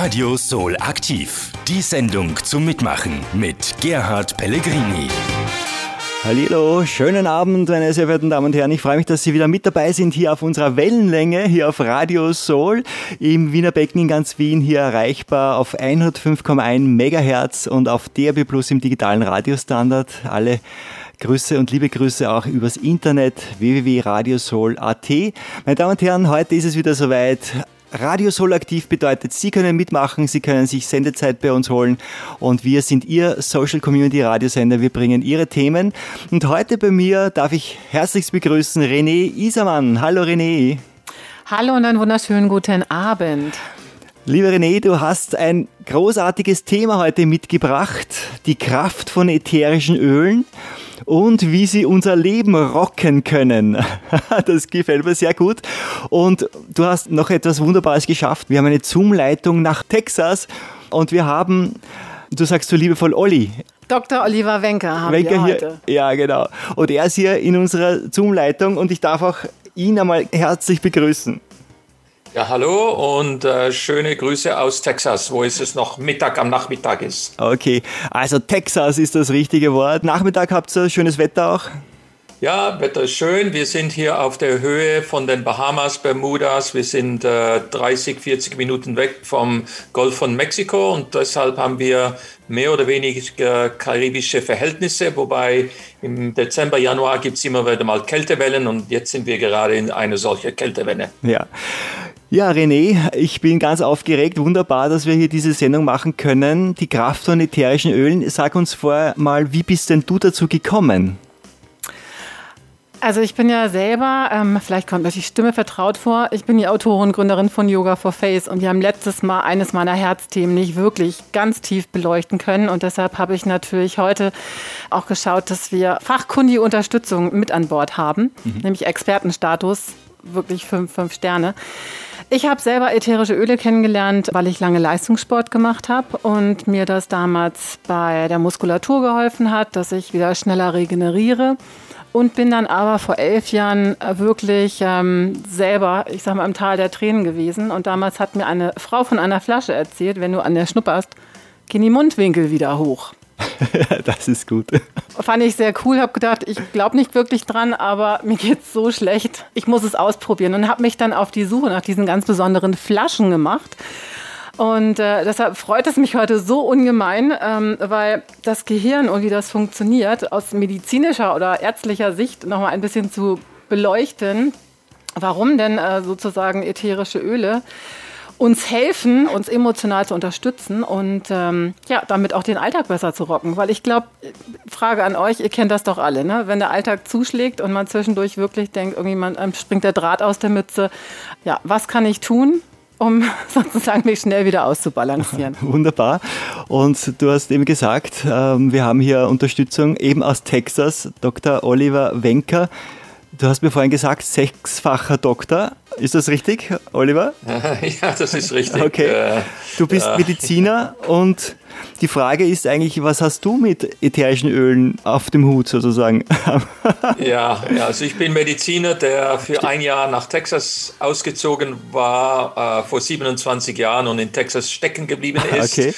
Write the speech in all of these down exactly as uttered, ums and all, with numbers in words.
Radio Soul aktiv. Die Sendung zum Mitmachen mit Gerhard Pellegrini. Hallo, schönen Abend, meine sehr verehrten Damen und Herren. Ich freue mich, dass Sie wieder mit dabei sind hier auf unserer Wellenlänge, hier auf Radio Soul im Wiener Becken in ganz Wien, hier erreichbar auf hundertfünf Komma eins Megahertz und auf D A B Plus im digitalen Radiostandard. Alle Grüße und liebe Grüße auch übers Internet w w w punkt radiosoul punkt a t. Meine Damen und Herren, heute ist es wieder soweit. Radio Soul aktiv bedeutet, Sie können mitmachen, Sie können sich Sendezeit bei uns holen und wir sind Ihr Social Community Radiosender, wir bringen Ihre Themen. Und heute bei mir darf ich herzlichst begrüßen René Isermann. Hallo René. Hallo und einen wunderschönen guten Abend. Lieber René, du hast ein großartiges Thema heute mitgebracht, die Kraft von ätherischen Ölen und wie sie unser Leben rocken können. Das gefällt mir sehr gut. Und du hast noch etwas Wunderbares geschafft. Wir haben eine Zoom-Leitung nach Texas und wir haben, du sagst so liebevoll, Olli. Doktor Oliver Wenker haben Wenker wir hier, heute. Ja, genau. Und er ist hier in unserer Zoom-Leitung und ich darf auch ihn einmal herzlich begrüßen. Ja, hallo und äh, schöne Grüße aus Texas, wo es es noch Mittag am Nachmittag ist. Okay, also Texas ist das richtige Wort. Nachmittag habt ihr schönes Wetter auch? Ja, Wetter ist schön. Wir sind hier auf der Höhe von den Bahamas, Bermudas. Wir sind äh, dreißig, vierzig Minuten weg vom Golf von Mexiko und deshalb haben wir mehr oder weniger karibische Verhältnisse, wobei im Dezember, Januar gibt es immer wieder mal Kältewellen und jetzt sind wir gerade in einer solchen Kältewelle. Ja. Ja, René, ich bin ganz aufgeregt. Wunderbar, dass wir hier diese Sendung machen können. Die Kraft von ätherischen Ölen. Sag uns vorher mal, wie bist denn du dazu gekommen? Also ich bin ja selber, ähm, vielleicht kommt euch die Stimme vertraut vor, ich bin die Autorin und Gründerin von Yoga for Face und wir haben letztes Mal eines meiner Herzthemen nicht wirklich ganz tief beleuchten können und deshalb habe ich natürlich heute auch geschaut, dass wir fachkundige Unterstützung mit an Bord haben, mhm. nämlich Expertenstatus, wirklich fünf, fünf Sterne. Ich habe selber ätherische Öle kennengelernt, weil ich lange Leistungssport gemacht habe und mir das damals bei der Muskulatur geholfen hat, dass ich wieder schneller regeneriere. Und bin dann aber vor elf Jahren wirklich ähm, selber, ich sag mal, im Tal der Tränen gewesen. Und damals hat mir eine Frau von einer Flasche erzählt, wenn du an der schnupperst, gehen die Mundwinkel wieder hoch. Das ist gut. Fand ich sehr cool, habe gedacht, ich glaube nicht wirklich dran, aber mir geht's so schlecht, ich muss es ausprobieren. Und habe mich dann auf die Suche nach diesen ganz besonderen Flaschen gemacht. Und äh, deshalb freut es mich heute so ungemein, ähm, weil das Gehirn und wie das funktioniert, aus medizinischer oder ärztlicher Sicht nochmal ein bisschen zu beleuchten, warum denn äh, sozusagen ätherische Öle uns helfen, uns emotional zu unterstützen und ähm, ja, damit auch den Alltag besser zu rocken. Weil ich glaube, Frage an euch, ihr kennt das doch alle, ne? Wenn der Alltag zuschlägt und man zwischendurch wirklich denkt, irgendwie man, ähm, springt der Draht aus der Mütze. Ja, was kann ich tun, um sozusagen mich schnell wieder auszubalancieren? Wunderbar. Und du hast eben gesagt, wir haben hier Unterstützung eben aus Texas, Doktor Oliver Wenker. Du hast mir vorhin gesagt, sechsfacher Doktor. Ist das richtig, Oliver? Ja, das ist richtig. Okay. Du bist ja. Mediziner und die Frage ist eigentlich, was hast du mit ätherischen Ölen auf dem Hut sozusagen? Ja, ja, also ich bin Mediziner, der für ein Jahr nach Texas ausgezogen war, äh, vor siebenundzwanzig Jahren und in Texas stecken geblieben ist. Okay.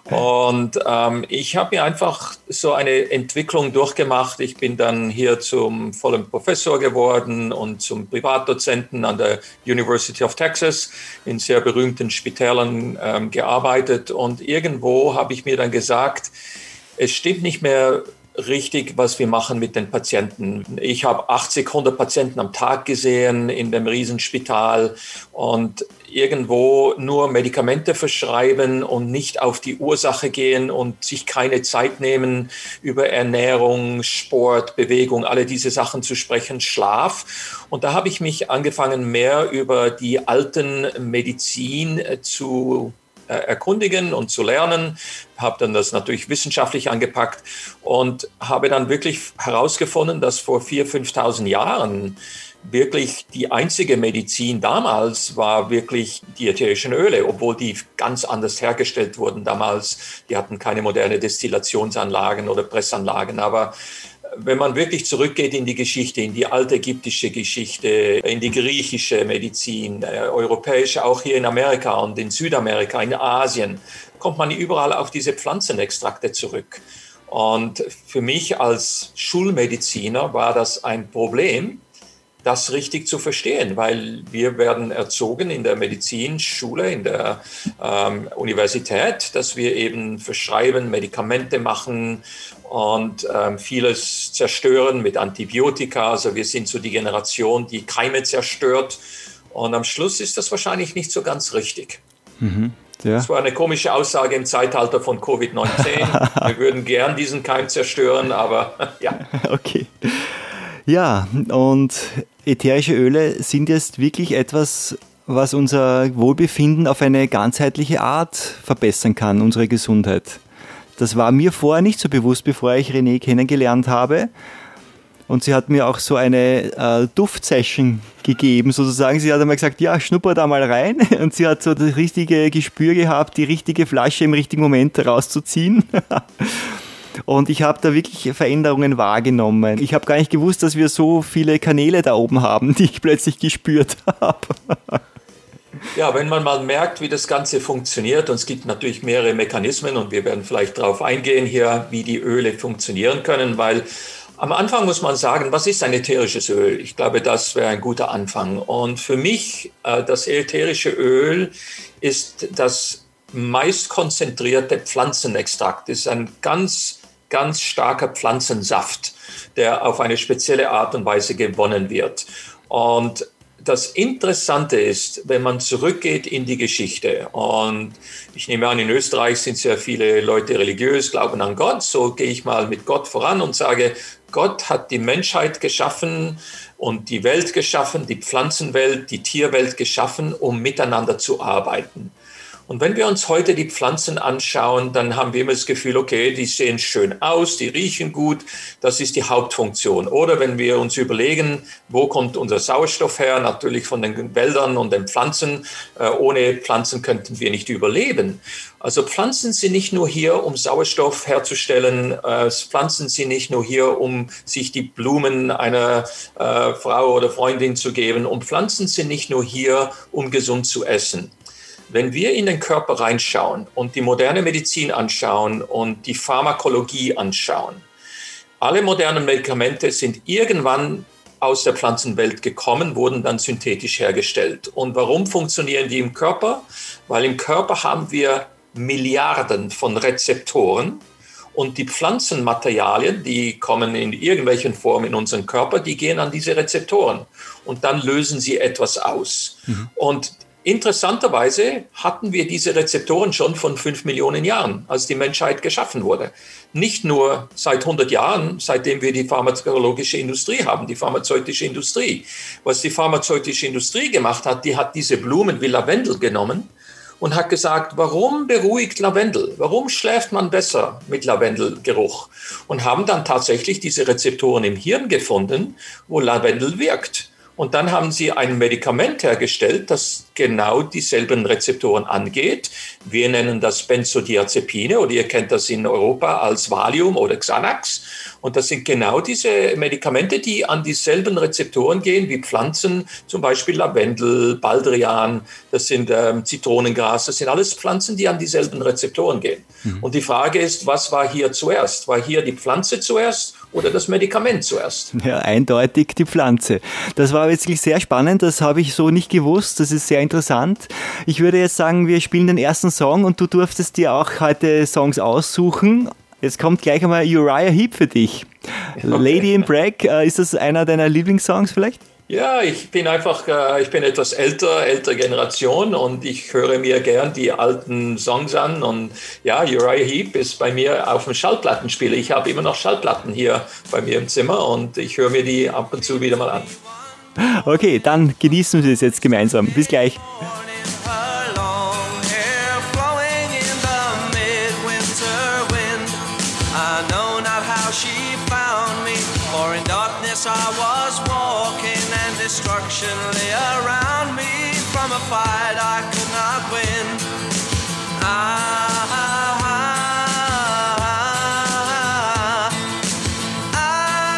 Und ähm, ich habe mir einfach so eine Entwicklung durchgemacht. Ich bin dann hier zum vollen Professor geworden und zum Privatdozenten an der University of Texas in sehr berühmten Spitälern ähm, gearbeitet. Und irgendwo habe ich mir dann gesagt, es stimmt nicht mehr richtig, was wir machen mit den Patienten. Ich habe achtzig, hundert Patienten am Tag gesehen in dem Riesenspital und irgendwo nur Medikamente verschreiben und nicht auf die Ursache gehen und sich keine Zeit nehmen, über Ernährung, Sport, Bewegung, alle diese Sachen zu sprechen, Schlaf. Und da habe ich mich angefangen, mehr über die alten Medizin zu erkundigen und zu lernen, habe dann das natürlich wissenschaftlich angepackt und habe dann wirklich herausgefunden, dass vor viertausend, fünftausend Jahren wirklich die einzige Medizin damals war wirklich die ätherischen Öle, obwohl die ganz anders hergestellt wurden damals. Die hatten keine moderne Destillationsanlagen oder Pressanlagen, aber wenn man wirklich zurückgeht in die Geschichte, in die altägyptische Geschichte, in die griechische Medizin, äh, europäische, auch hier in Amerika und in Südamerika, in Asien, kommt man überall auf diese Pflanzenextrakte zurück. Und für mich als Schulmediziner war das ein Problem, das richtig zu verstehen, weil wir werden erzogen in der Medizinschule, in der ähm, Universität, dass wir eben verschreiben, Medikamente machen und ähm, vieles zerstören mit Antibiotika. Also wir sind so die Generation, die Keime zerstört. Und am Schluss ist das wahrscheinlich nicht so ganz richtig. Mhm. Ja. Das war eine komische Aussage im Zeitalter von Covid neunzehn. Wir würden gern diesen Keim zerstören, aber ja. Okay. Ja, und ätherische Öle sind jetzt wirklich etwas, was unser Wohlbefinden auf eine ganzheitliche Art verbessern kann, unsere Gesundheit. Das war mir vorher nicht so bewusst, bevor ich René kennengelernt habe. Und sie hat mir auch so eine äh, Duftsession gegeben, sozusagen. Sie hat einmal gesagt, ja, schnupper da mal rein. Und sie hat so das richtige Gespür gehabt, die richtige Flasche im richtigen Moment rauszuziehen. Und ich habe da wirklich Veränderungen wahrgenommen. Ich habe gar nicht gewusst, dass wir so viele Kanäle da oben haben, die ich plötzlich gespürt habe. Ja, wenn man mal merkt, wie das Ganze funktioniert, und es gibt natürlich mehrere Mechanismen und wir werden vielleicht darauf eingehen hier, wie die Öle funktionieren können, weil am Anfang muss man sagen, was ist ein ätherisches Öl? Ich glaube, das wäre ein guter Anfang. Und für mich, das ätherische Öl ist das meist konzentrierte Pflanzenextrakt. Das ist ein ganz ganz starker Pflanzensaft, der auf eine spezielle Art und Weise gewonnen wird. Und das Interessante ist, wenn man zurückgeht in die Geschichte, und ich nehme an, in Österreich sind sehr viele Leute religiös, glauben an Gott, so gehe ich mal mit Gott voran und sage, Gott hat die Menschheit geschaffen und die Welt geschaffen, die Pflanzenwelt, die Tierwelt geschaffen, um miteinander zu arbeiten. Und wenn wir uns heute die Pflanzen anschauen, dann haben wir immer das Gefühl, okay, die sehen schön aus, die riechen gut, das ist die Hauptfunktion. Oder wenn wir uns überlegen, wo kommt unser Sauerstoff her? Natürlich von den Wäldern und den Pflanzen. Äh, ohne Pflanzen könnten wir nicht überleben. Also Pflanzen sind nicht nur hier, um Sauerstoff herzustellen. Äh, Pflanzen sind nicht nur hier, um sich die Blumen einer äh, Frau oder Freundin zu geben. Und Pflanzen sind nicht nur hier, um gesund zu essen. Wenn wir in den Körper reinschauen und die moderne Medizin anschauen und die Pharmakologie anschauen, alle modernen Medikamente sind irgendwann aus der Pflanzenwelt gekommen, wurden dann synthetisch hergestellt. Und warum funktionieren die im Körper? Weil im Körper haben wir Milliarden von Rezeptoren und die Pflanzenmaterialien, die kommen in irgendwelchen Formen in unseren Körper, die gehen an diese Rezeptoren und dann lösen sie etwas aus. Mhm. Und interessanterweise hatten wir diese Rezeptoren schon von fünf Millionen Jahren, als die Menschheit geschaffen wurde. Nicht nur seit hundert Jahren, seitdem wir die pharmakologische Industrie haben, die pharmazeutische Industrie. Was die pharmazeutische Industrie gemacht hat, die hat diese Blumen wie Lavendel genommen und hat gesagt, warum beruhigt Lavendel? Warum schläft man besser mit Lavendelgeruch? Und haben dann tatsächlich diese Rezeptoren im Hirn gefunden, wo Lavendel wirkt. Und dann haben sie ein Medikament hergestellt, das genau dieselben Rezeptoren angeht. Wir nennen das Benzodiazepine oder ihr kennt das in Europa als Valium oder Xanax. Und das sind genau diese Medikamente, die an dieselben Rezeptoren gehen wie Pflanzen, zum Beispiel Lavendel, Baldrian, das sind ähm, Zitronengras, das sind alles Pflanzen, die an dieselben Rezeptoren gehen. Mhm. Und die Frage ist, was war hier zuerst? War hier die Pflanze zuerst oder das Medikament zuerst? Ja, eindeutig die Pflanze. Das war wirklich sehr spannend, das habe ich so nicht gewusst, das ist sehr interessant. Ich würde jetzt sagen, wir spielen den ersten Song und du durftest dir auch heute Songs aussuchen. Jetzt kommt gleich einmal Uriah Heep für dich. Okay. Lady in Black, ist das einer deiner Lieblingssongs vielleicht? Ja, ich bin einfach, ich bin etwas älter, ältere Generation und ich höre mir gern die alten Songs an und ja, Uriah Heep ist bei mir auf dem Schallplattenspieler. Ich habe immer noch Schallplatten hier bei mir im Zimmer und ich höre mir die ab und zu wieder mal an. Okay, dann genießen wir es jetzt gemeinsam. Bis gleich. I was walking and destruction lay around me from a fight I could not win. Ah, ah, ah, ah,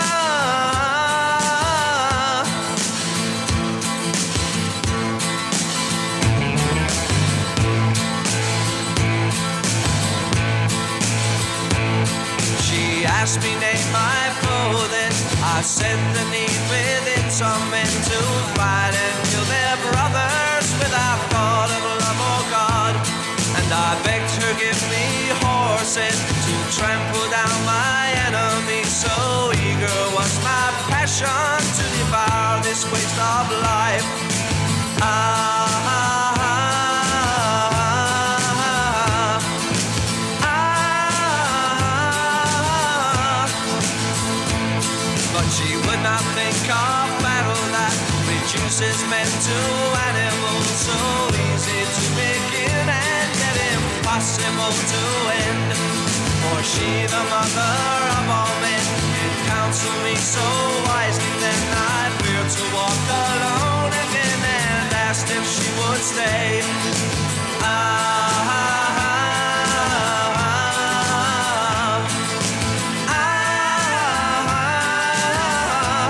sent the need within some men to fight and kill their brothers without thought of love or God. And I begged her, give me horses to trample down my enemies. So eager was my passion to devour this waste of life. Ah, ah, ah, ah, ah. But she would not think of battle that reduces men to animals. So easy to begin and yet impossible to end. For she, the mother of all men, did counsel me so wisely. Then I feared to walk alone again and asked if she would stay. Ah, ah, ah, ah, ah.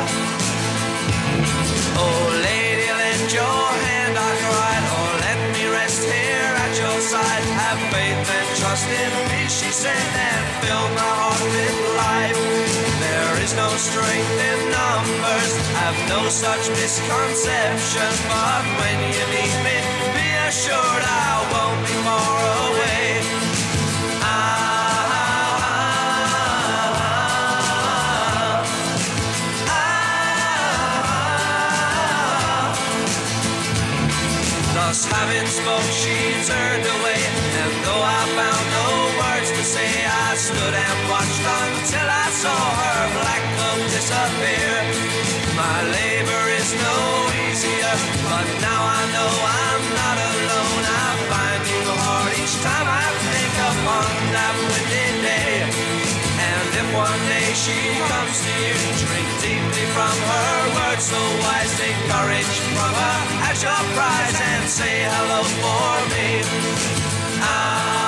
Oh, lady, lend your hand, I cried, or let me rest here at your side. Have faith and trust in me, she said, and fill my heart with life. There is no strength in numbers, have no such misconception. But when you meet me, be assured I won't be far away. Ah, ah, ah. Thus having spoke, she turned away, and though I found no words to say, I stood and watched until I saw her black cloak disappear. My labor is no easier, but now I know I'm not alone. I'm finding hard each time I think upon that windy day. And if one day she comes to you, drink deeply from her words so wise, take courage from her as your prize, and say hello for me. Ah,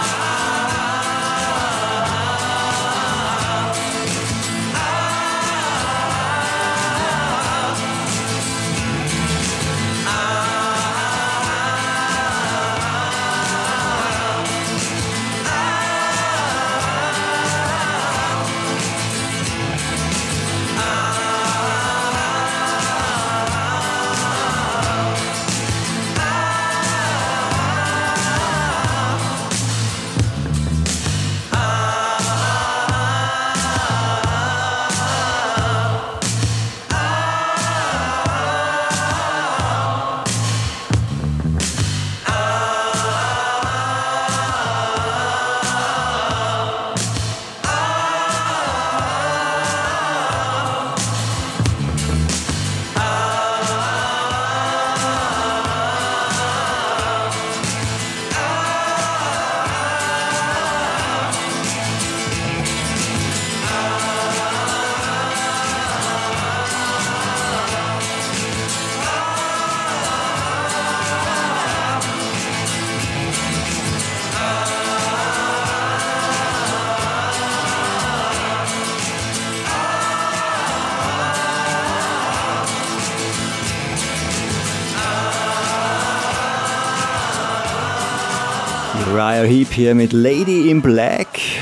Uriah Heep hier mit Lady in Black.